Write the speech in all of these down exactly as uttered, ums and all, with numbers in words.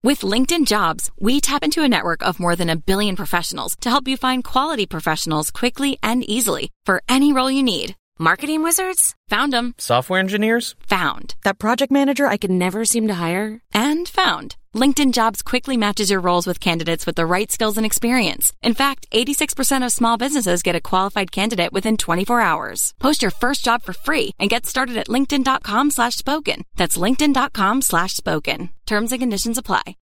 With LinkedIn Jobs, we tap into a network of more than a billion professionals to help you find quality professionals quickly and easily for any role you need. Marketing wizards? Found them. Software engineers? Found. That project manager I could never seem to hire? And found. LinkedIn Jobs quickly matches your roles with candidates with the right skills and experience. In fact, eighty-six percent of small businesses get a qualified candidate within twenty-four hours. Post your first job for free and get started at linkedin.com slash spoken. That's linkedin.com slash spoken. Terms and conditions apply.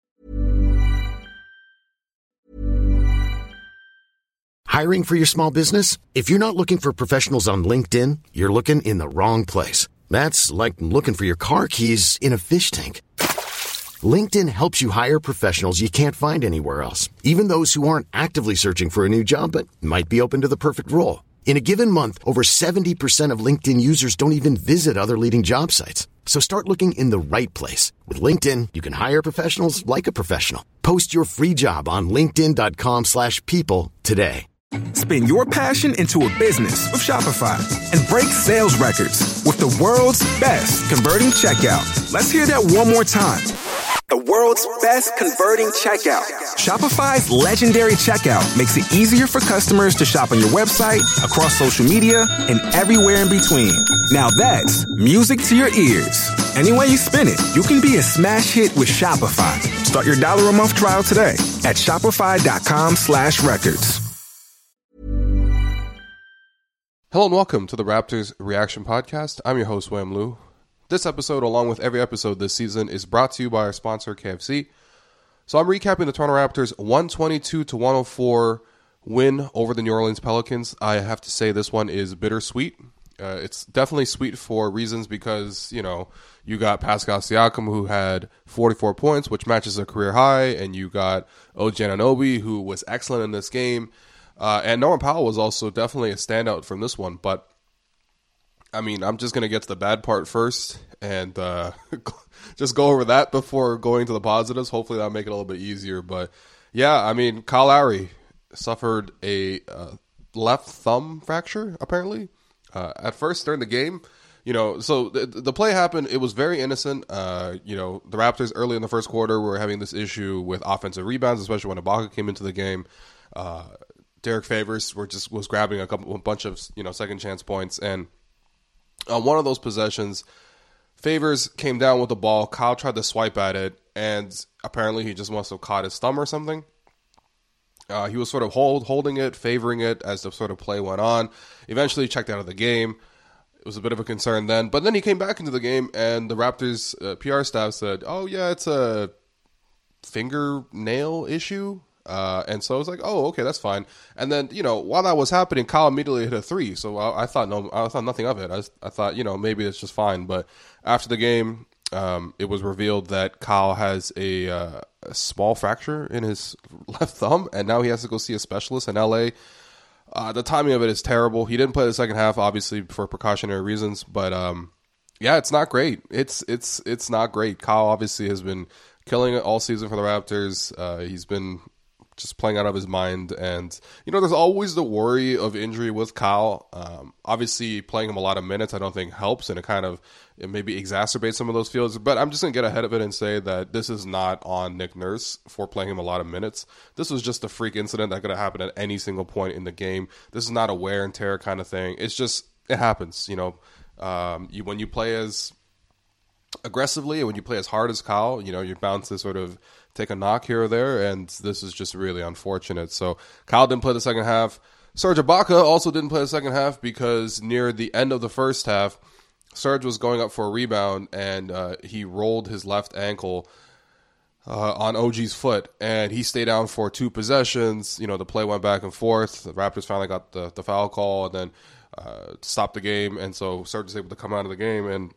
Hiring for your small business? If you're not looking for professionals on LinkedIn, you're looking in the wrong place. That's like looking for your car keys in a fish tank. LinkedIn helps you hire professionals you can't find anywhere else, even those who aren't actively searching for a new job but might be open to the perfect role. In a given month, over seventy percent of LinkedIn users don't even visit other leading job sites. So start looking in the right place. With LinkedIn, you can hire professionals like a professional. Post your free job on linkedin.com slash people today. Spin your passion into a business with Shopify and break sales records with the world's best converting checkout. Let's hear that one more time. The world's best converting checkout. Shopify's legendary checkout makes it easier for customers to shop on your website, across social media, and everywhere in between. Now that's music to your ears. Any way you spin it, you can be a smash hit with Shopify. Start your dollar a month trial today at shopify.com slash records. Hello and welcome to the Raptors Reaction Podcast. I'm your host, Wham Lou. This episode, along with every episode this season, is brought to you by our sponsor, K F C. So I'm recapping the Toronto Raptors' one twenty-two to one oh four win over the New Orleans Pelicans. I have to say this one is bittersweet. Uh, it's definitely sweet for reasons because, you know, you got Pascal Siakam, who had forty-four points, which matches a career high, and you got O G Anunoby, who was excellent in this game. Uh, and Norman Powell was also definitely a standout from this one. But, I mean, I'm just going to get to the bad part first and uh, just go over that before going to the positives. Hopefully that'll make it a little bit easier. But, yeah, I mean, Kyle Lowry suffered a uh, left thumb fracture, apparently. Uh, at first, during the game, you know, so the, the play happened. It was very innocent. Uh, you know, the Raptors early in the first quarter were having this issue with offensive rebounds, especially when Ibaka came into the game. Uh Derek Favors were just was grabbing a couple, a bunch of you know second chance points, and on one of those possessions, Favors came down with the ball. Kyle tried to swipe at it, and apparently he just must have caught his thumb or something. Uh, he was sort of hold holding it, favoring it as the sort of play went on. Eventually, checked out of the game. It was a bit of a concern then, but then he came back into the game, and the Raptors uh, P R staff said, "Oh yeah, it's a fingernail issue." Uh, and so I was like, oh, okay, that's fine. And then, you know, while that was happening, Kyle immediately hit a three. So I, I thought no, I thought nothing of it. I, I thought, you know, maybe it's just fine. But after the game, um, it was revealed that Kyle has a, uh, a small fracture in his left thumb, and now he has to go see a specialist in L A. Uh, the timing of it is terrible. He didn't play the second half, obviously, for precautionary reasons. But um, yeah, it's not great. It's it's it's not great. Kyle obviously has been killing it all season for the Raptors. Uh, he's been just playing out of his mind, and you know there's always the worry of injury with Kyle. Um, obviously playing him a lot of minutes I don't think helps, and it kind of it maybe exacerbates some of those feelings, but I'm just gonna get ahead of it and say that this is not on Nick Nurse for playing him a lot of minutes. This was just a freak incident that could have happened at any single point in the game. This is not a wear and tear kind of thing. It's just it happens, you know. Um, you when you play as aggressively and when you play as hard as Kyle, you know, you're bound to sort of take a knock here or there, and this is just really unfortunate. So Kyle didn't play the second half. Serge Ibaka also didn't play the second half because near the end of the first half, Serge was going up for a rebound, and uh, he rolled his left ankle uh, on O G's foot, and he stayed down for two possessions. You know, the play went back and forth. The Raptors finally got the, the foul call and then uh, stopped the game, and so Serge was able to come out of the game, and,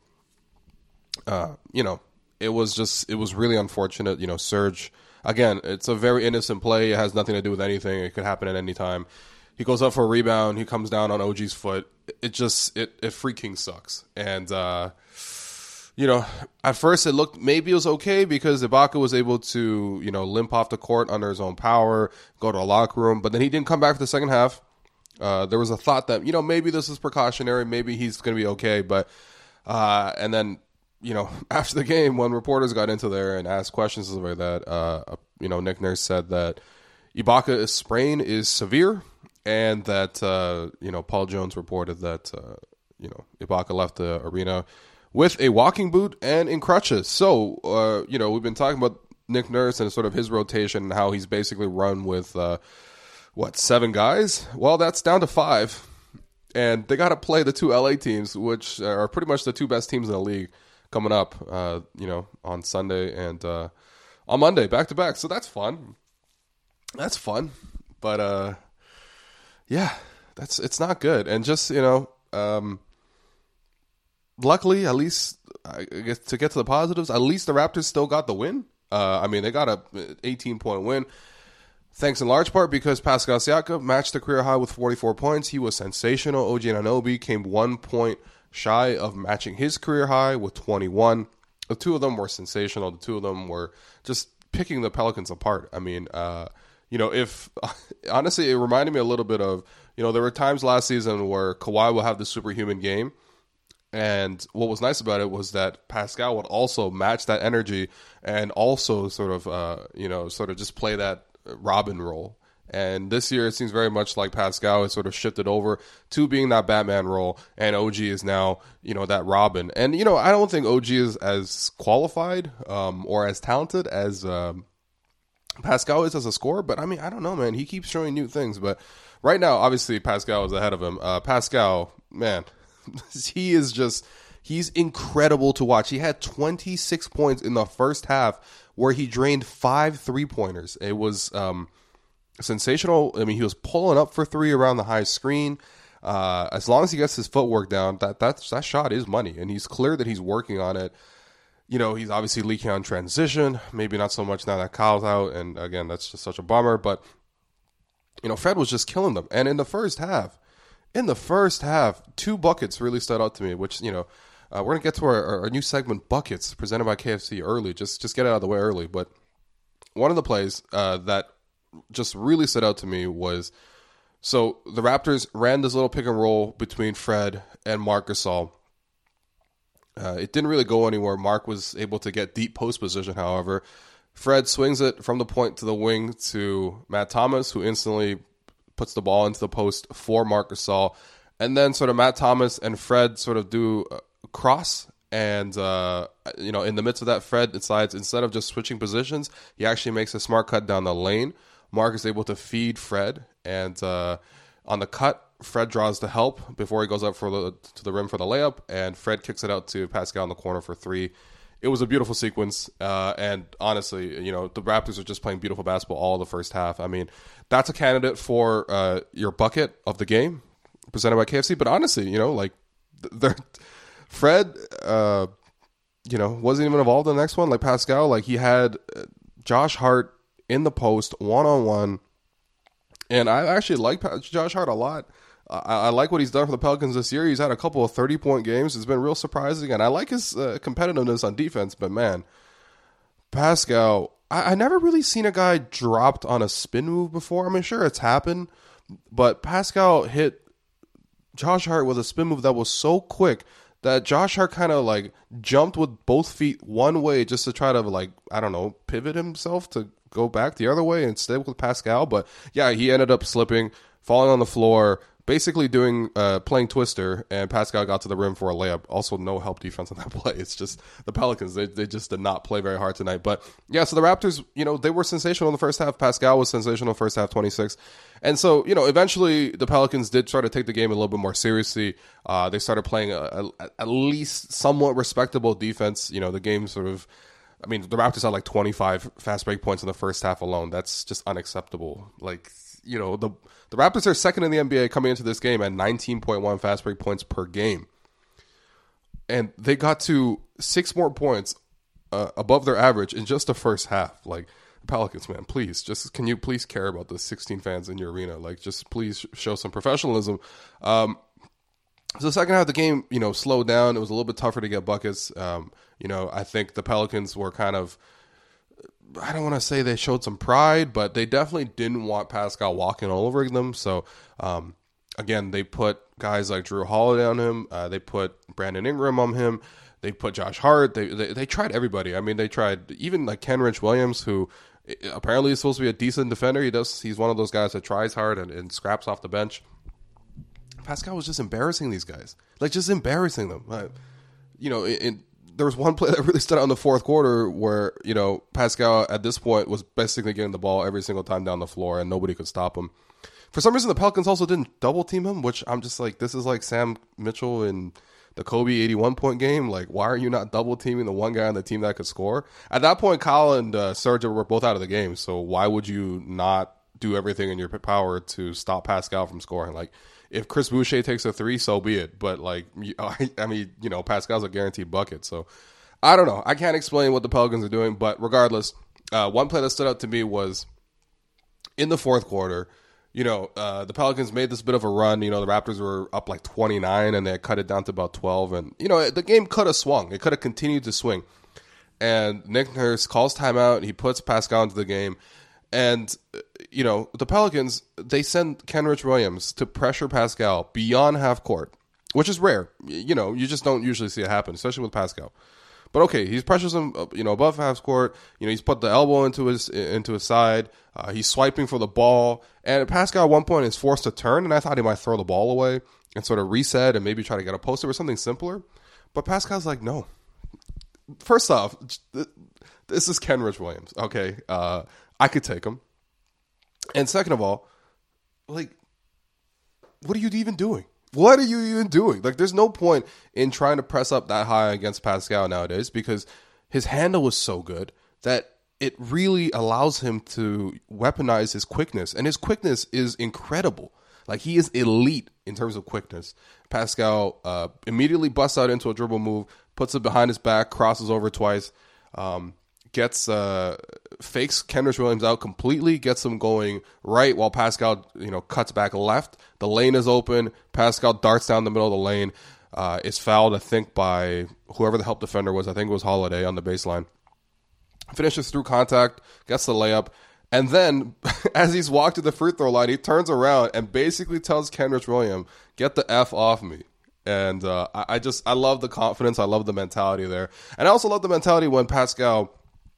uh, you know, It was just, it was really unfortunate. You know, Serge, again, it's a very innocent play. It has nothing to do with anything. It could happen at any time. He goes up for a rebound. He comes down on O G's foot. It just, it, it freaking sucks. And, uh, you know, at first it looked, maybe it was okay because Ibaka was able to, you know, limp off the court under his own power, go to a locker room. But then he didn't come back for the second half. Uh, there was a thought that, you know, maybe this is precautionary. Maybe he's going to be okay. But, uh, and then, you know, after the game, when reporters got into there and asked questions and stuff like that, uh, you know, Nick Nurse said that Ibaka's sprain is severe, and that, uh, you know, Paul Jones reported that, uh, you know, Ibaka left the arena with a walking boot and in crutches. So, uh, you know, we've been talking about Nick Nurse and sort of his rotation and how he's basically run with, uh, what, seven guys? Well, that's down to five. And they got to play the two L A teams, which are pretty much the two best teams in the league coming up, uh, you know, on Sunday and uh, on Monday, back to back. So that's fun. That's fun. But, uh, yeah, that's it's not good. And just, you know, um, luckily, at least I guess to get to the positives, at least the Raptors still got the win. Uh, I mean, they got a eighteen-point win, thanks in large part because Pascal Siakam matched the career high with forty-four points. He was sensational. O G Anunoby came one point shy of matching his career high with twenty-one. The two of them were sensational. The two of them were just picking the Pelicans apart. I mean, uh, you know, if honestly, it reminded me a little bit of, you know, there were times last season where Kawhi will have the superhuman game. And what was nice about it was that Pascal would also match that energy and also sort of, uh, you know, sort of just play that Robin role. And this year it seems very much like Pascal has sort of shifted over to being that Batman role, and O G is now, you know, that Robin. And, you know, I don't think O G is as qualified um, or as talented as um, Pascal is as a scorer, but I mean, I don't know, man. He keeps showing new things. But right now, obviously, Pascal is ahead of him. Uh, Pascal, man, he is just, he's incredible to watch. He had twenty-six points in the first half where he drained five three-pointers. It was um, sensational. I mean, he was pulling up for three around the high screen. Uh, as long as he gets his footwork down, that that's, that shot is money, and he's clear that he's working on it. You know, he's obviously leaking on transition, maybe not so much now that Kyle's out, and again, that's just such a bummer. But, you know, Fred was just killing them. And in the first half, in the first half, two buckets really stood out to me, which, you know, uh, we're going to get to our, our new segment, Buckets, presented by K F C early. Just just get it out of the way early. But one of the plays uh, that just really stood out to me was, so the Raptors ran this little pick and roll between Fred and Marc Gasol. Uh, it didn't really go anywhere. Mark was able to get deep post position, however. Fred swings it from the point to the wing to Matt Thomas, who instantly puts the ball into the post for Marc Gasol. And then sort of Matt Thomas and Fred sort of do a cross. And, uh, you know, in the midst of that, Fred decides instead of just switching positions, he actually makes a smart cut down the lane. Mark is able to feed Fred. And uh, on the cut, Fred draws the help before he goes up for the, to the rim for the layup, and Fred kicks it out to Pascal in the corner for three. It was a beautiful sequence, uh, and honestly, you know, the Raptors are just playing beautiful basketball all the first half. I mean, that's a candidate for uh, your bucket of the game, presented by K F C. But honestly, you know, like, Fred, uh, you know, wasn't even involved in the next one. Like Pascal, like he had Josh Hart in the post, one-on-one, and I actually like Josh Hart a lot. I, I like what he's done for the Pelicans this year. He's had a couple of thirty-point games. It's been real surprising, and I like his uh, competitiveness on defense. But, man, Pascal, I, I never really seen a guy dropped on a spin move before. I mean, sure, it's happened, but Pascal hit Josh Hart with a spin move that was so quick that Josh Hart kind of, like, jumped with both feet one way just to try to, like, I don't know, pivot himself to go back the other way and stay with Pascal. But, yeah, he ended up slipping, falling on the floor, basically doing uh, playing Twister, and Pascal got to the rim for a layup. Also, no help defense on that play. It's just the Pelicans. They they just did not play very hard tonight. But, yeah, so the Raptors, you know, they were sensational in the first half. Pascal was sensational first half, twenty-six. And so, you know, eventually the Pelicans did try to take the game a little bit more seriously. Uh, they started playing a, a, at least somewhat respectable defense. You know, the game sort of, I mean, the Raptors had like twenty-five fast break points in the first half alone. That's just unacceptable. Like, you know, the the Raptors are second in the N B A coming into this game at nineteen point one fast break points per game. And they got to six more points uh, above their average in just the first half. Like, Pelicans, man, please, just can you please care about the sixteen fans in your arena? Like, just please show some professionalism. Um, so the second half of the game, you know, slowed down. It was a little bit tougher to get buckets. Um, you know, I think the Pelicans were kind of, I don't want to say they showed some pride, but they definitely didn't want Pascal walking all over them. So, um, again, they put guys like Drew Holiday on him. Uh, they put Brandon Ingram on him. They put Josh Hart. They, they they tried everybody. I mean, they tried even like Kenrich Williams, who apparently is supposed to be a decent defender. He does. He's one of those guys that tries hard and, and scraps off the bench. Pascal was just embarrassing these guys, like just embarrassing them. Uh, you know, in, in, there was one play that really stood out in the fourth quarter where, you know, Pascal at this point was basically getting the ball every single time down the floor and nobody could stop him. For some reason, the Pelicans also didn't double team him, which I'm just like, this is like Sam Mitchell in the Kobe eighty-one point game. Like, why are you not double teaming the one guy on the team that could score? At that point, Kyle and uh, Serge were both out of the game. So why would you not do everything in your power to stop Pascal from scoring? Like, if Chris Boucher takes a three, so be it. But, like, I, I mean, you know, Pascal's a guaranteed bucket. So, I don't know. I can't explain what the Pelicans are doing. But regardless, uh, one play that stood out to me was in the fourth quarter, you know, uh, the Pelicans made this bit of a run. You know, the Raptors were up like twenty-nine, and they cut it down to about twelve. And, you know, the game could have swung. It could have continued to swing. And Nick Nurse calls timeout. He puts Pascal into the game. And, you know, the Pelicans, they send Kenrich Williams to pressure Pascal beyond half court, which is rare. You know, you just don't usually see it happen, especially with Pascal. But okay, he pressures him, you know, above half court. You know, he's put the elbow into his into his side. Uh, he's swiping for the ball. And Pascal at one point is forced to turn, and I thought he might throw the ball away and sort of reset and maybe try to get a poster or something simpler. But Pascal's like, no. First off, this is Kenrich Williams, okay? Uh I could take him. And second of all, like, what are you even doing? What are you even doing? Like, there's no point in trying to press up that high against Pascal nowadays because his handle was so good that it really allows him to weaponize his quickness. And his quickness is incredible. Like, he is elite in terms of quickness. Pascal uh, immediately busts out into a dribble move, puts it behind his back, crosses over twice, um, gets uh, fakes Kenrich Williams out completely, gets him going right while Pascal, you know, cuts back left. The lane is open. Pascal darts down the middle of the lane. Uh, is fouled, I think, by whoever the help defender was. I think it was Holiday on the baseline. Finishes through contact, gets the layup, and then as he's walked to the free throw line, he turns around and basically tells Kenrich Williams, "Get the F off me." And uh, I, I just, I love the confidence. I love the mentality there. And I also love the mentality when Pascal,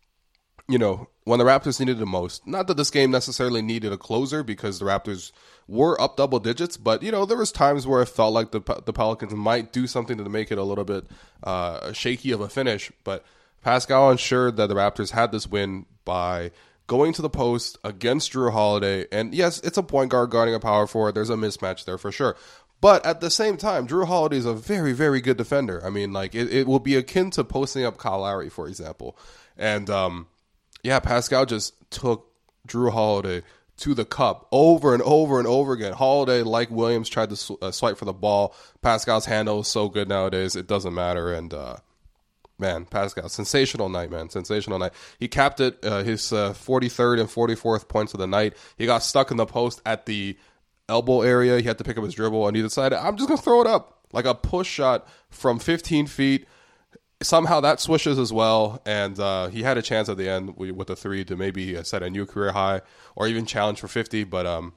you know, when the Raptors needed the most. Not that this game necessarily needed a closer because the Raptors were up double digits, but, you know, there was times where it felt like the the Pelicans might do something to make it a little bit uh, shaky of a finish. But Pascal ensured that the Raptors had this win by going to the post against Jrue Holiday. And yes, it's a point guard guarding a power forward. There's a mismatch there for sure. But at the same time, Jrue Holiday is a very, very good defender. I mean, like, it, it will be akin to posting up Kyle Lowry, for example. And, um, yeah, Pascal just took Jrue Holiday to the cup over and over and over again. Holiday, like Williams, tried to sw- uh, swipe for the ball. Pascal's handle is so good nowadays, it doesn't matter. And, uh, man, Pascal, sensational night, man, sensational night. He capped it, uh, his uh, forty-third and forty-fourth points of the night. He got stuck in the post at the elbow area. He had to pick up his dribble, and he decided, I'm just going to throw it up. Like a push shot from fifteen feet. Somehow that swishes as well, and uh, he had a chance at the end with a three to maybe set a new career high or even challenge for fifty, but um,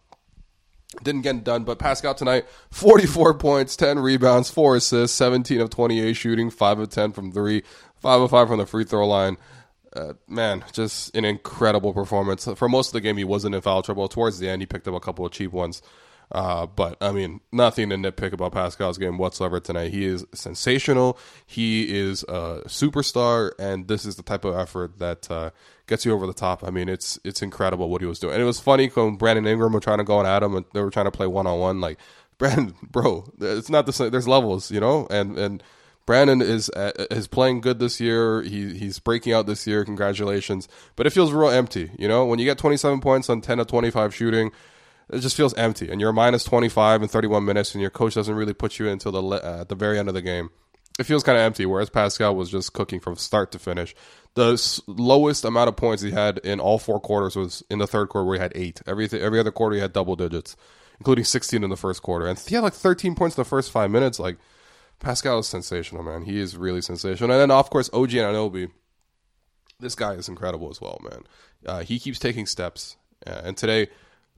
didn't get it done. But Pascal tonight, forty-four points, ten rebounds, four assists, seventeen of twenty-eight shooting, five of ten from three, five of five from the free throw line. Uh, man, just an incredible performance. For most of the game, he wasn't in foul trouble. Towards the end, he picked up a couple of cheap ones. Uh, but, I mean, nothing to nitpick about Pascal's game whatsoever tonight. He is sensational. He is a superstar, and this is the type of effort that uh, gets you over the top. I mean, it's it's incredible what he was doing. And it was funny when Brandon Ingram were trying to go at him, and they were trying to play one-on-one. Like, Brandon, bro, it's not the same. There's levels, you know? And and Brandon is uh, is playing good this year. He He's breaking out this year. Congratulations. But it feels real empty, you know? When you get twenty-seven points on ten of twenty-five shooting, it just feels empty, and you're minus twenty-five in thirty-one minutes, and your coach doesn't really put you until the uh, at the very end of the game. It feels kind of empty, whereas Pascal was just cooking from start to finish. The s- lowest amount of points he had in all four quarters was in the third quarter, where he had eight. Every th- every other quarter, he had double digits, including sixteen in the first quarter. And he had like thirteen points in the first five minutes. Like, Pascal is sensational, man. He is really sensational. And then, of course, O G Anunoby. This guy is incredible as well, man. Uh, he keeps taking steps. Uh, and today,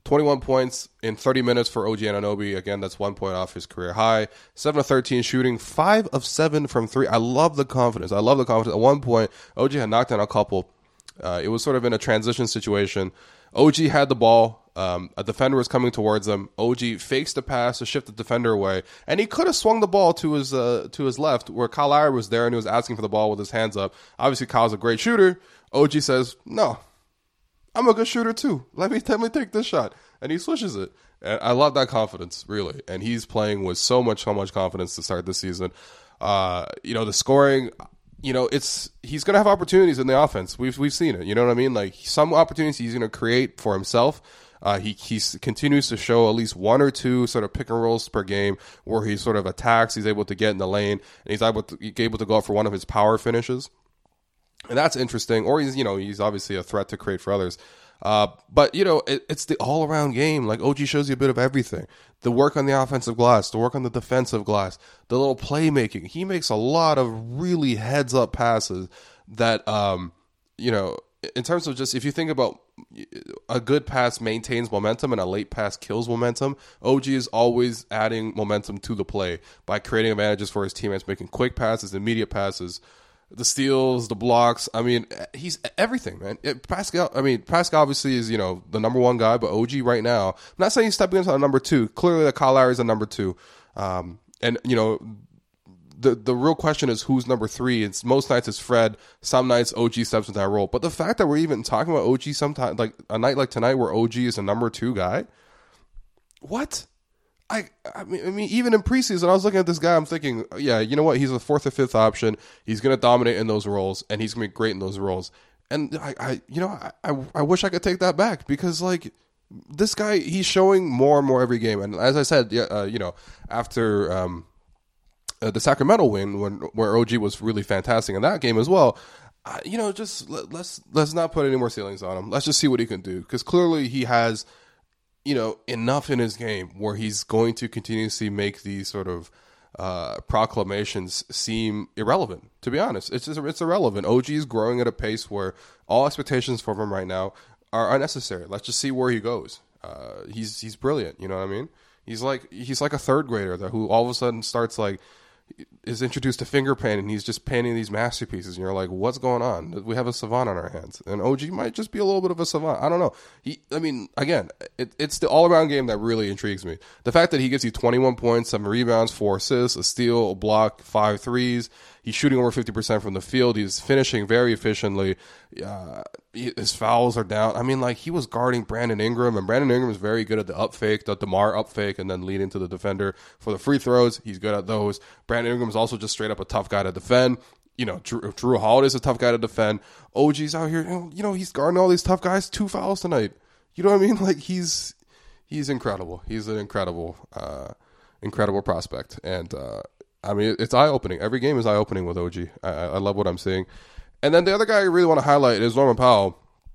twenty-one points in thirty minutes for O G Anunoby. Again, that's one point off his career high. seven of thirteen shooting, five of seven from three. I love the confidence. I love the confidence. At one point, O G had knocked down a couple. Uh, it was sort of in a transition situation. O G had the ball. Um, a defender was coming towards him. O G fakes the pass to shift the defender away, and he could have swung the ball to his uh, to his left, where Kyle Lowry was there and he was asking for the ball with his hands up. Obviously, Kyle's a great shooter. O G says, "No, I'm a good shooter too. Let me let me take this shot," and he swishes it. And I love that confidence, really. And he's playing with so much, so much confidence to start this season. Uh, you know, the scoring. You know, it's he's going to have opportunities in the offense. We've we've seen it. You know what I mean? Like some opportunities he's going to create for himself. Uh, he he continues to show at least one or two sort of pick and rolls per game where he sort of attacks. He's able to get in the lane, and he's able to, he's able to go out for one of his power finishes, and that's interesting. Or he's you know he's obviously a threat to create for others. Uh, but you know it, it's the all around game. Like O G shows you a bit of everything. The work on the offensive glass, the work on the defensive glass, the little playmaking. He makes a lot of really heads up passes that um you know. In terms of just, if you think about a good pass maintains momentum and a late pass kills momentum, O G is always adding momentum to the play by creating advantages for his teammates, making quick passes, immediate passes, the steals, the blocks. I mean, he's everything, man. It, Pascal, I mean, Pascal obviously is, you know, the number one guy, but O G right now, I'm not saying he's stepping into the number two. Clearly, the Kyle Lowry is a number two. Um, and, you know, The the real question is who's number three. It's most nights it's Fred. Some nights O G steps into that role. But the fact that we're even talking about O G sometime, like a night like tonight where O G is a number two guy, what? I I mean, I mean even in preseason, I was looking at this guy. I'm thinking, yeah, you know what? He's a fourth or fifth option. He's going to dominate in those roles, and he's going to be great in those roles. And I, I you know, I, I I wish I could take that back because like this guy, he's showing more and more every game. And as I said, yeah, uh, you know, after. Um, Uh, the Sacramento win, when where O G was really fantastic in that game as well, uh, you know, just let, let's let's not put any more ceilings on him. Let's just see what he can do because clearly he has, you know, enough in his game where he's going to continuously make these sort of uh, proclamations seem irrelevant. To be honest, it's just, it's irrelevant. O G is growing at a pace where all expectations for him right now are unnecessary. Let's just see where he goes. Uh, he's he's brilliant. You know what I mean? He's like he's like a third grader that who all of a sudden starts like. Is introduced to finger painting, and he's just painting these masterpieces, and you're like, what's going on? We have a savant on our hands, and O G might just be a little bit of a savant. I don't know. He, I mean, again, it, it's the all-around game that really intrigues me. The fact that he gives you twenty-one points, seven rebounds, four assists, a steal, a block, five threes. He's shooting over fifty percent from the field. He's finishing very efficiently. Uh, his fouls are down. I mean, like, he was guarding Brandon Ingram, and Brandon Ingram is very good at the up fake, the DeMar up fake, and then lead into the defender for the free throws. He's good at those. Brandon Ingram is also just straight up a tough guy to defend. You know, Drew, Drew Holiday is a tough guy to defend. O G's out here, you know, he's guarding all these tough guys. Two fouls tonight. You know what I mean? Like, he's he's incredible. He's an incredible, uh, incredible prospect. And, uh, I mean, it's eye-opening. Every game is eye-opening with O G. I, I love what I'm seeing. And then the other guy I really want to highlight is Norman Powell,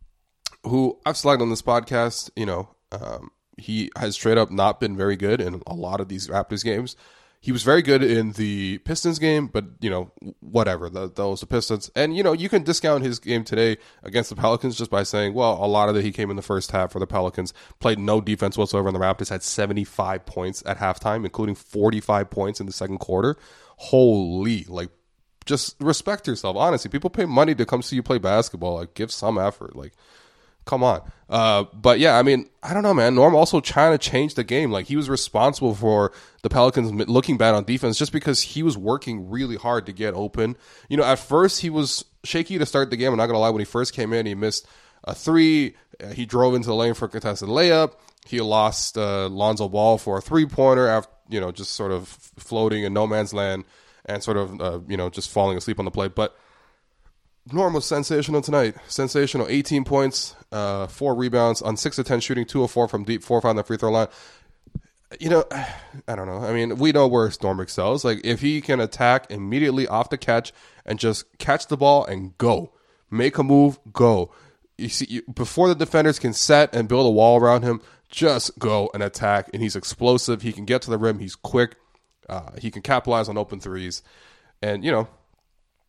who I've slagged on this podcast. You know, um, he has straight up not been very good in a lot of these Raptors games. He was very good in the Pistons game, but, you know, whatever. That, that was the Pistons. And, you know, you can discount his game today against the Pelicans just by saying, well, a lot of it, he came in the first half for the Pelicans, played no defense whatsoever, and the Raptors had seventy-five points at halftime, including forty-five points in the second quarter. Holy, like, just respect yourself. Honestly, people pay money to come see you play basketball. Like, give some effort. Like, come on. Uh, but yeah, I mean, I don't know, man. Norm also trying to change the game. Like, he was responsible for the Pelicans looking bad on defense just because he was working really hard to get open. You know, at first he was shaky to start the game. I'm not going to lie. When he first came in, he missed a three. Uh, he drove into the lane for a contested layup. He lost uh, Lonzo Ball for a three-pointer after, you know, just sort of floating in no man's land and sort of, uh, you know, just falling asleep on the play. But Norm was sensational tonight. Sensational. eighteen points, uh, four rebounds on six of ten shooting, two of four from deep, four of five on the free throw line. You know, I don't know. I mean, we know where Norm excels. Like, if he can attack immediately off the catch and just catch the ball and go, make a move, go. You see, you, before the defenders can set and build a wall around him, just go and attack. And he's explosive. He can get to the rim. He's quick. Uh, he can capitalize on open threes. And, you know,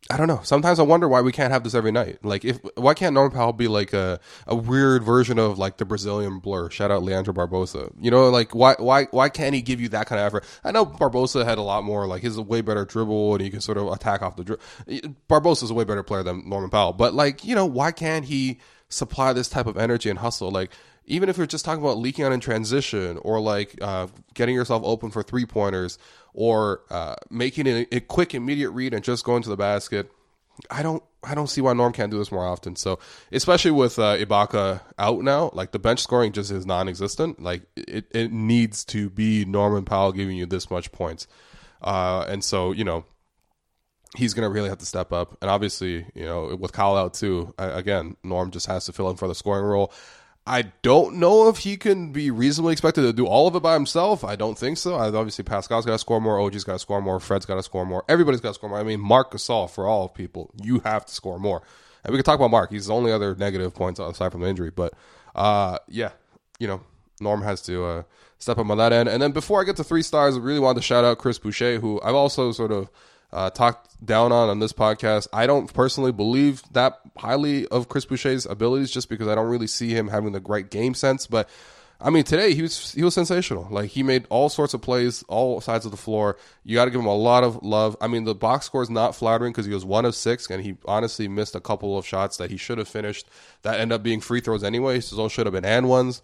I don't know. Sometimes I wonder why we can't have this every night. Like, if why can't Norman Powell be like a, a weird version of like the Brazilian Blur? Shout out Leandro Barbosa. You know, like why why why can't he give you that kind of effort? I know Barbosa had a lot more. Like, he's a way better dribble and he can sort of attack off the dribble. Barbosa's a way better player than Norman Powell. But like, you know, why can't he supply this type of energy and hustle? Like, even if you're just talking about leaking out in transition or like uh, getting yourself open for three pointers. Or uh, making a, a quick, immediate read and just going to the basket. I don't, I don't see why Norm can't do this more often. So, especially with uh, Ibaka out now, like the bench scoring just is non-existent. Like it, it needs to be Norman Powell giving you this much points, uh, and so you know he's gonna really have to step up. And obviously, you know, with Kyle out too, I, again, Norm just has to fill in for the scoring role. I don't know if he can be reasonably expected to do all of it by himself. I don't think so. I, obviously, Pascal's got to score more. O G's got to score more. Fred's got to score more. Everybody's got to score more. I mean, Marc Gasol, for all people, you have to score more. And we can talk about Mark. He's the only other negative points aside from the injury. But, uh, yeah, you know, Norm has to uh, step up on that end. And then before I get to three stars, I really wanted to shout out Chris Boucher, who I've also sort of Uh, talked down on on this podcast. I don't personally believe that highly of Chris Boucher's abilities just because I don't really see him having the great game sense. But I mean, today he was he was sensational. Like, he made all sorts of plays, all sides of the floor. You got to give him a lot of love. I mean, the box score is not flattering because he was one of six, and he honestly missed a couple of shots that he should have finished that end up being free throws anyway. So those should have been and ones.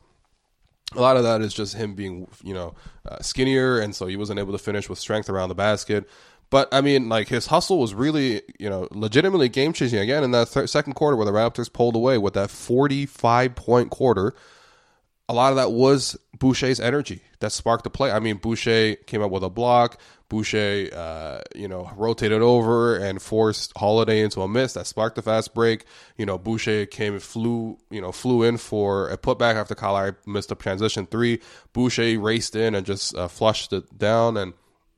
A lot of that is just him being, you know, uh, skinnier, and so he wasn't able to finish with strength around the basket. But, I mean, like, his hustle was really, you know, legitimately game-changing again in that th- second quarter where the Raptors pulled away with that forty-five point quarter. A lot of that was Boucher's energy that sparked the play. I mean, Boucher came up with a block. Boucher, uh, you know, rotated over and forced Holiday into a miss. That sparked the fast break. You know, Boucher came and flew, you know, flew in for a putback after Kyle Lowry missed a transition three. Boucher raced in and just uh, flushed it down. And,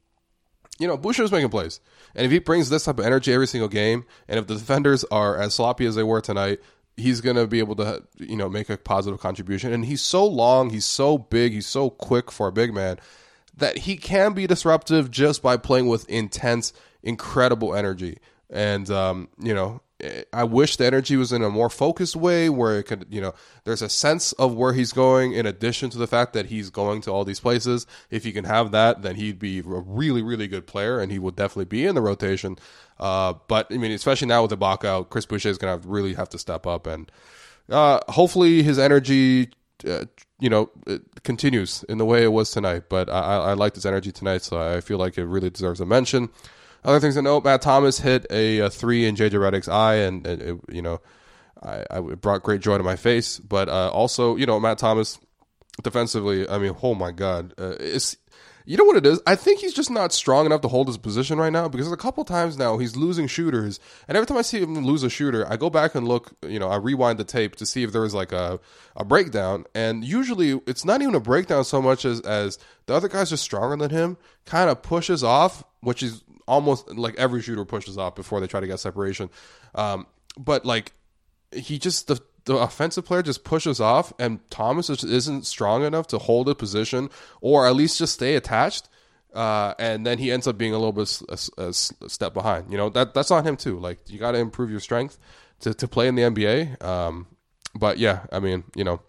you know, Boucher was making plays. And if he brings this type of energy every single game, and if the defenders are as sloppy as they were tonight, he's going to be able to, you know, make a positive contribution. And he's so long, he's so big, he's so quick for a big man that he can be disruptive just by playing with intense, incredible energy. And, um, you know, I wish the energy was in a more focused way where it could, you know, there's a sense of where he's going in addition to the fact that he's going to all these places. If he can have that, then he'd be a really, really good player, and he would definitely be in the rotation. Uh, but, I mean, especially now with Ibaka out, Chris Boucher is going to really have to step up. And uh, hopefully his energy, uh, you know, it continues in the way it was tonight. But I, I liked his energy tonight, so I feel like it really deserves a mention. Other things to note, Matt Thomas hit a, a three in J J Redick's eye, and, and it, you know, I, I, it brought great joy to my face. But uh, also, you know, Matt Thomas, defensively, I mean, oh my God. Uh, it's, you know what it is? I think he's just not strong enough to hold his position right now, because a couple times now he's losing shooters, and every time I see him lose a shooter, I go back and look, you know, I rewind the tape to see if there was like a, a breakdown, and usually it's not even a breakdown so much as, as the other guy's just stronger than him, kind of pushes off, which is almost like every shooter pushes off before they try to get separation. Um, but like he just, the, the offensive player just pushes off, and Thomas just isn't strong enough to hold a position or at least just stay attached. Uh, and then he ends up being a little bit a, a, a step behind. You know, that that's on him too. Like, you got to improve your strength to, to play in the N B A. Um, but yeah, I mean, you know,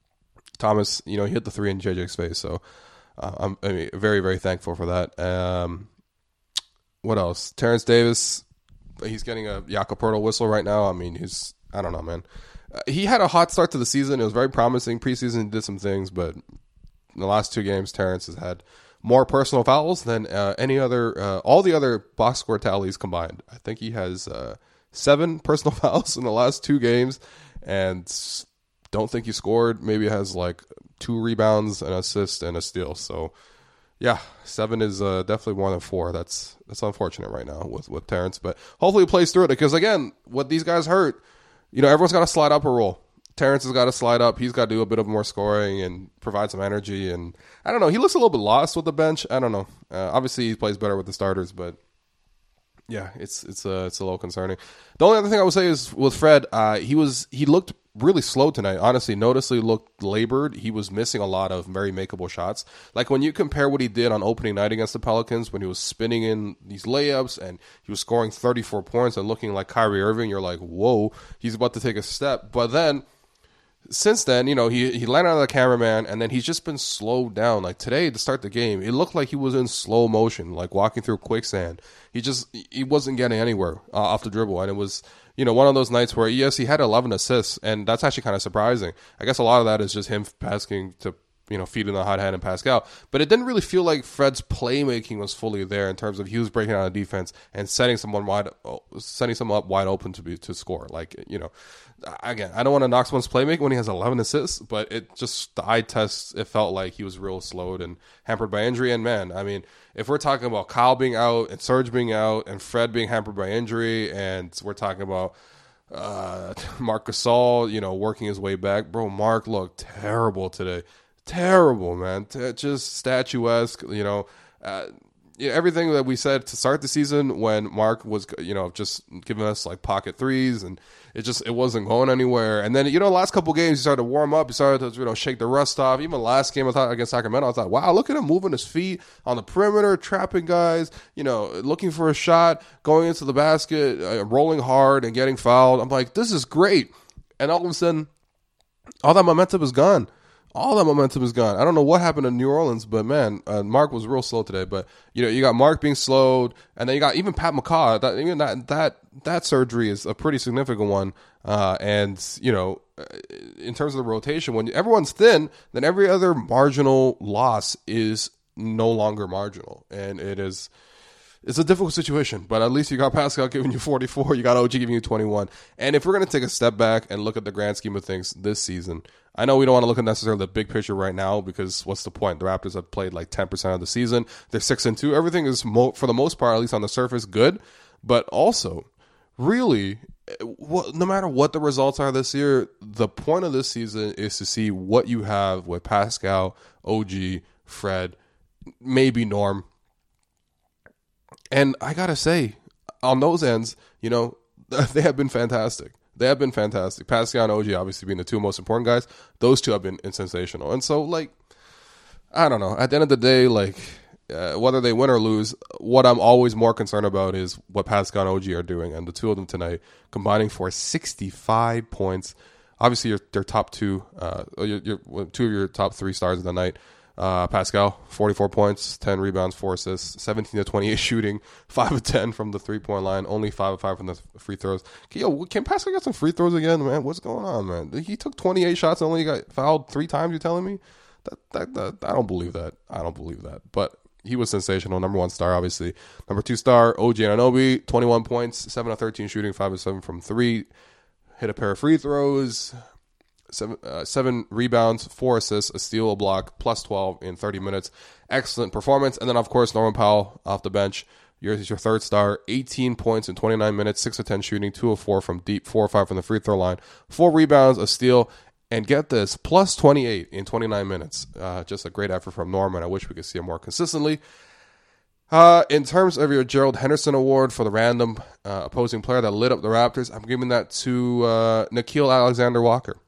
Thomas, you know, he hit the three in J J's face. So uh, I'm I mean, very, very thankful for that. Um, What else? Terrence Davis, he's getting a Jakob Poeltl whistle right now. I mean, he's, I don't know, man. Uh, he had a hot start to the season. It was very promising. Preseason, he did some things, but in the last two games, Terrence has had more personal fouls than uh, any other, uh, all the other box score tallies combined. I think he has uh, seven personal fouls in the last two games, and don't think he scored. Maybe has like two rebounds, an assist, and a steal. So, yeah, seven is uh, definitely more than four. That's that's unfortunate right now with, with Terrence. But hopefully he plays through it, because, again, what these guys hurt, you know, everyone's got to slide up a roll. Terrence has got to slide up. He's got to do a bit of more scoring and provide some energy. And I don't know. He looks a little bit lost with the bench. I don't know. Uh, obviously, he plays better with the starters, but yeah, it's it's uh, it's a little concerning. The only other thing I would say is with Fred, uh, he was he looked really slow tonight. Honestly, noticeably looked labored. He was missing a lot of very makeable shots. Like when you compare what he did on opening night against the Pelicans, when he was spinning in these layups and he was scoring thirty-four points and looking like Kyrie Irving, you're like, whoa, he's about to take a step. But then, since then, you know, he, he landed on the cameraman, and then he's just been slowed down. Like today, to start the game, it looked like he was in slow motion, like walking through quicksand. He just, he wasn't getting anywhere uh, off the dribble. And it was, you know, one of those nights where, yes, he had eleven assists, and that's actually kind of surprising. I guess a lot of that is just him passing to, you know, feeding the hot hand and Pascal. But it didn't really feel like Fred's playmaking was fully there in terms of he was breaking out of defense and setting someone wide, setting someone up wide open to be to score. Like, you know, again, I don't want to knock someone's playmaking when he has eleven assists, but it just, the eye test, it felt like he was real slowed and hampered by injury. And man, I mean, if we're talking about Kyle being out and Serge being out and Fred being hampered by injury, and we're talking about uh, Marc Gasol, you know, working his way back, bro, Mark looked terrible today. Terrible, man. T- just statuesque, you know. Uh, yeah, everything that we said to start the season when Mark was, you know, just giving us like pocket threes, and it just, it wasn't going anywhere. And then, you know, last couple games, he started to warm up. He started to, you know, shake the rust off. Even last game, I thought against Sacramento, I thought, wow, look at him moving his feet on the perimeter, trapping guys, you know, looking for a shot, going into the basket, uh, rolling hard and getting fouled. I'm like, this is great. And all of a sudden, all that momentum is gone. All that momentum is gone. I don't know what happened in New Orleans, but man, uh, Mark was real slow today. But you know, you got Mark being slowed, and then you got even Pat McCaw. That even that that that surgery is a pretty significant one. Uh, and you know, in terms of the rotation, when everyone's thin, then every other marginal loss is no longer marginal, and it is. It's a difficult situation, but at least you got Pascal giving you forty-four, you got O G giving you twenty-one. And if we're going to take a step back and look at the grand scheme of things this season, I know we don't want to look at necessarily the big picture right now, because what's the point? The Raptors have played like ten percent of the season. They're six and two. Everything is, mo- for the most part, at least on the surface, good. But also, really, no matter what the results are this year, the point of this season is to see what you have with Pascal, O G, Fred, maybe Norm. And I got to say, on those ends, you know, they have been fantastic. They have been fantastic. Pascal and O G obviously being the two most important guys. Those two have been sensational. And so, like, I don't know. At the end of the day, like, uh, whether they win or lose, what I'm always more concerned about is what Pascal and O G are doing. And the two of them tonight combining for sixty-five points. Obviously, your their top two, uh, your, your, two of your top three stars of the night. Uh, Pascal, forty-four points, ten rebounds, four assists, seventeen to twenty-eight shooting, five of ten from the three-point line, only five of five from the free throws. Can, yo, can Pascal get some free throws again, man? What's going on, man? He took twenty-eight shots and only got fouled three times, you telling me? That, that, that I don't believe that. I don't believe that. But he was sensational. Number one star, obviously. Number two star, O G Anunoby, twenty-one points, seven of thirteen shooting, five of seven from three. Hit a pair of free throws. Seven, uh, seven rebounds, four assists, a steal, a block, plus twelve in thirty minutes. Excellent performance. And then, of course, Norman Powell off the bench. Here's your third star. eighteen points in twenty-nine minutes, six of ten shooting, two of four from deep, four of five from the free throw line, four rebounds, a steal, and get this, plus twenty-eight in twenty-nine minutes. Uh, just a great effort from Norman. I wish we could see him more consistently. Uh, in terms of your Gerald Henderson Award for the random uh, opposing player that lit up the Raptors, I'm giving that to uh, Nickeil Alexander-Walker.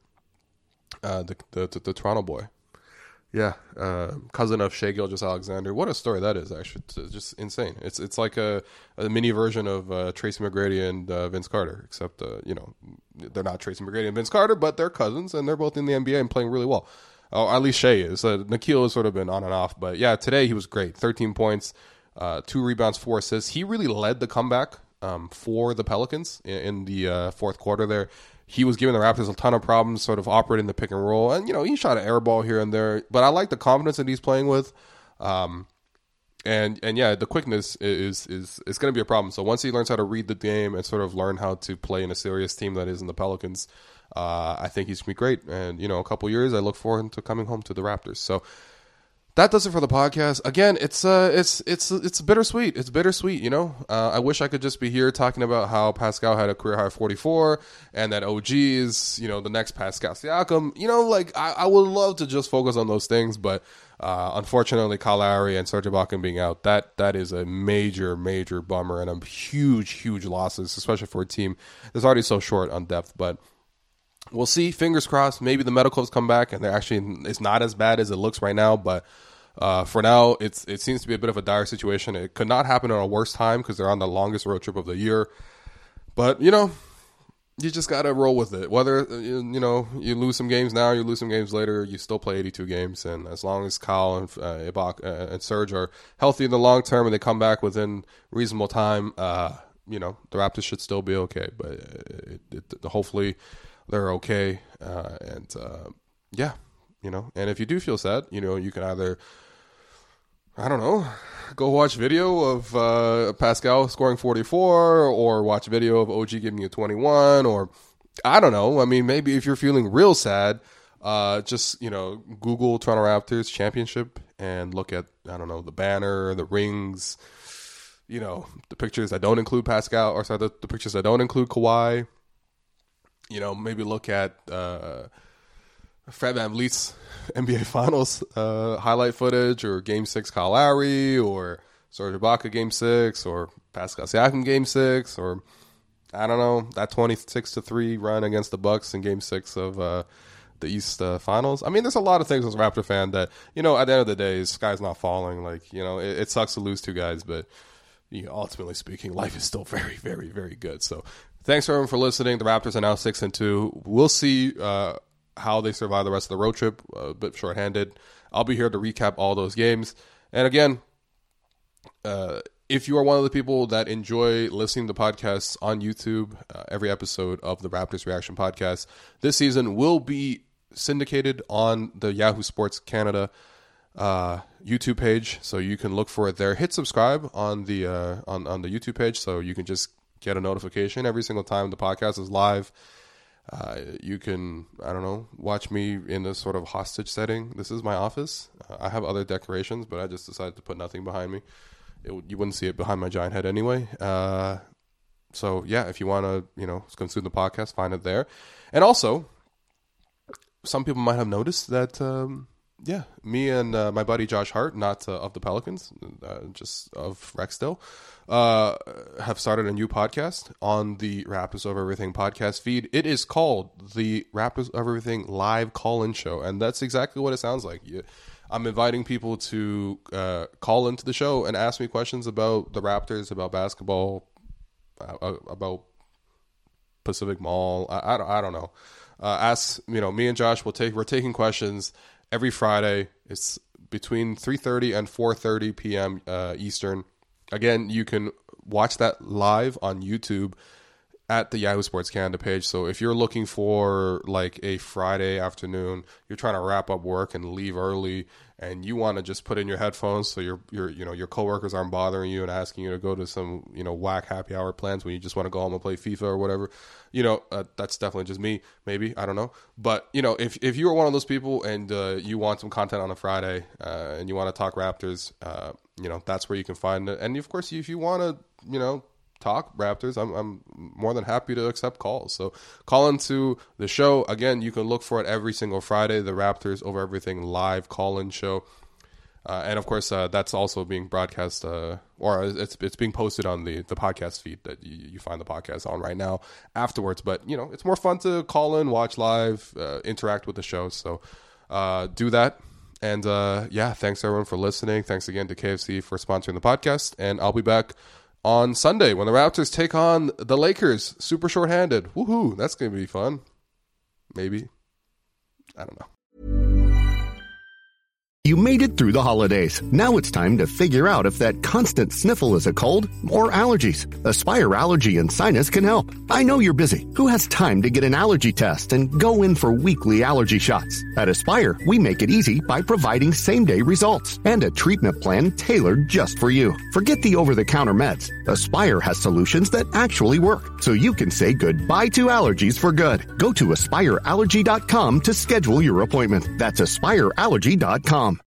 Uh, the, the, the the Toronto boy, yeah, uh, cousin of Shai Gilgeous-Alexander. What a story that is! Actually, it's just insane. It's it's like a, a mini version of uh, Tracy McGrady and uh, Vince Carter, except uh, you know, they're not Tracy McGrady and Vince Carter, but they're cousins, and they're both in the N B A and playing really well. Oh, at least Shai is. Uh, Nickeil has sort of been on and off, but yeah, today he was great. thirteen points, uh, two rebounds, four assists. He really led the comeback um, for the Pelicans in, in the uh, fourth quarter there. He was giving the Raptors a ton of problems, sort of operating the pick and roll. And, you know, he shot an air ball here and there. But I like the confidence that he's playing with. Um, and, and yeah, the quickness is is is going to be a problem. So once he learns how to read the game and sort of learn how to play in a serious team that is in the Pelicans, uh, I think he's going to be great. And, you know, a couple years, I look forward to coming home to the Raptors. So that does it for the podcast. Again, it's uh, it's it's it's bittersweet. It's bittersweet, you know. Uh, I wish I could just be here talking about how Pascal had a career high forty-four and that O G is, you know, the next Pascal Siakam. You know, like I, I would love to just focus on those things, but uh, unfortunately, Kyle Lowry and Serge Ibaka being out, that that is a major, major bummer and a huge, huge losses, especially for a team that's already so short on depth. But we'll see. Fingers crossed. Maybe the medicals come back and they're actually it's not as bad as it looks right now. But uh, for now, it's it seems to be a bit of a dire situation. It could not happen on a worse time because they're on the longest road trip of the year. But you know, you just got to roll with it. Whether, you know, you lose some games now, you lose some games later, you still play eighty-two games. And as long as Kyle and uh, Ibaka uh, and Serge are healthy in the long term and they come back within reasonable time, uh, you know, the Raptors should still be okay. But it, it, it, hopefully they're okay. Uh, and, uh, yeah, you know, and if you do feel sad, you know, you can either, I don't know, go watch video of uh, Pascal scoring forty-four or watch video of O G giving you twenty-one, or I don't know. I mean, maybe if you're feeling real sad, uh, just, you know, Google Toronto Raptors championship and look at, I don't know, the banner, the rings, you know, the pictures that don't include Pascal, or sorry, the, the pictures that don't include Kawhi. You know, maybe look at uh, Fred VanVleet's N B A Finals uh, highlight footage, or Game Six Kyle Lowry, or Serge Ibaka Game Six, or Pascal Siakam Game Six, or I don't know, that twenty-six to three run against the Bucks in Game Six of uh, the East uh, Finals. I mean, there's a lot of things as a Raptor fan that, you know, at the end of the day, the sky's not falling. Like, you know, it, it sucks to lose two guys, but you know, ultimately speaking, life is still very, very, very good. So thanks everyone for listening. The Raptors are now six and two. We'll see uh, how they survive the rest of the road trip. A bit shorthanded. I'll be here to recap all those games. And again, uh, if you are one of the people that enjoy listening to podcasts on YouTube, uh, every episode of the Raptors Reaction Podcast this season will be syndicated on the Yahoo Sports Canada uh, YouTube page, so you can look for it there. Hit subscribe on the uh, on on the YouTube page, so you can just get a notification every single time the podcast is live. Uh, you can, I don't know, watch me in this sort of hostage setting. This is my office. Uh, I have other decorations, but I just decided to put nothing behind me. It, you wouldn't see it behind my giant head anyway. Uh, so yeah, if you want to, you know, consume the podcast, find it there. And also, some people might have noticed that, um, yeah, me and uh, my buddy Josh Hart, not uh, of the Pelicans, uh, just of Rexdale, uh, have started a new podcast on the Raptors Over Everything podcast feed. It is called the Raptors Over Everything Live Call-In Show, and that's exactly what it sounds like. You, I'm inviting people to uh, call into the show and ask me questions about the Raptors, about basketball, uh, about Pacific Mall. I, I, don't, I don't know. Uh, ask, you know, me and Josh will take, we're taking questions every Friday. It's between three thirty and four thirty p.m. Uh, Eastern. Again, you can watch that live on YouTube at the Yahoo Sports Canada page. So if you're looking for like a Friday afternoon, you're trying to wrap up work and leave early, and you want to just put in your headphones so your your you know your coworkers aren't bothering you and asking you to go to some you know whack happy hour plans when you just want to go home and play FIFA or whatever. You know, uh, that's definitely just me. Maybe, I don't know. But you know, if if you're one of those people and uh, you want some content on a Friday uh, and you want to talk Raptors, uh, you know, that's where you can find it. And of course, if you want to, you know, talk Raptors, I'm I'm more than happy to accept calls. So call into the show. Again, you can look for it every single Friday, the Raptors Over Everything live call-in show. Uh, and of course, uh, that's also being broadcast, uh, or it's it's being posted on the, the podcast feed that you, you find the podcast on right now afterwards. But, you know, it's more fun to call in, watch live, uh, interact with the show. So uh, do that. And uh, yeah, thanks everyone for listening. Thanks again to K F C for sponsoring the podcast. And I'll be back on Sunday when the Raptors take on the Lakers, super shorthanded. Woohoo! That's going to be fun. Maybe. I don't know. You made it through the holidays. Now it's time to figure out if that constant sniffle is a cold or allergies. Aspire Allergy and Sinus can help. I know you're busy. Who has time to get an allergy test and go in for weekly allergy shots? At Aspire, we make it easy by providing same-day results and a treatment plan tailored just for you. Forget the over-the-counter meds. Aspire has solutions that actually work, so you can say goodbye to allergies for good. Go to aspire allergy dot com to schedule your appointment. That's aspire allergy dot com.